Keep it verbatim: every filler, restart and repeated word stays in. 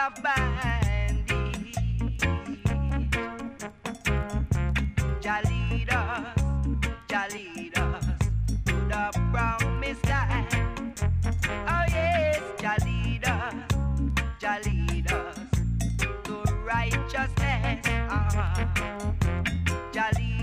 a bandit. Jah lead us, Jah lead us to the promised land. Oh yes, Jah lead us, Jah lead us to righteousness. Uh-huh. Jah lead